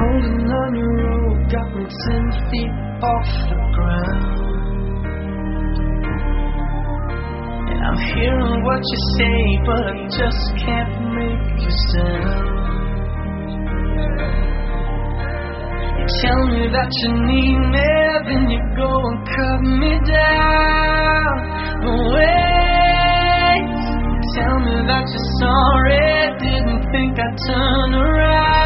Holding on your rope got me 10 feet off the ground. And I'm hearing what you say, but I just can't make a sound. You tell me that you need me, then you go and cut me down. But wait, tell me that you're sorry, didn't think I'd turn around.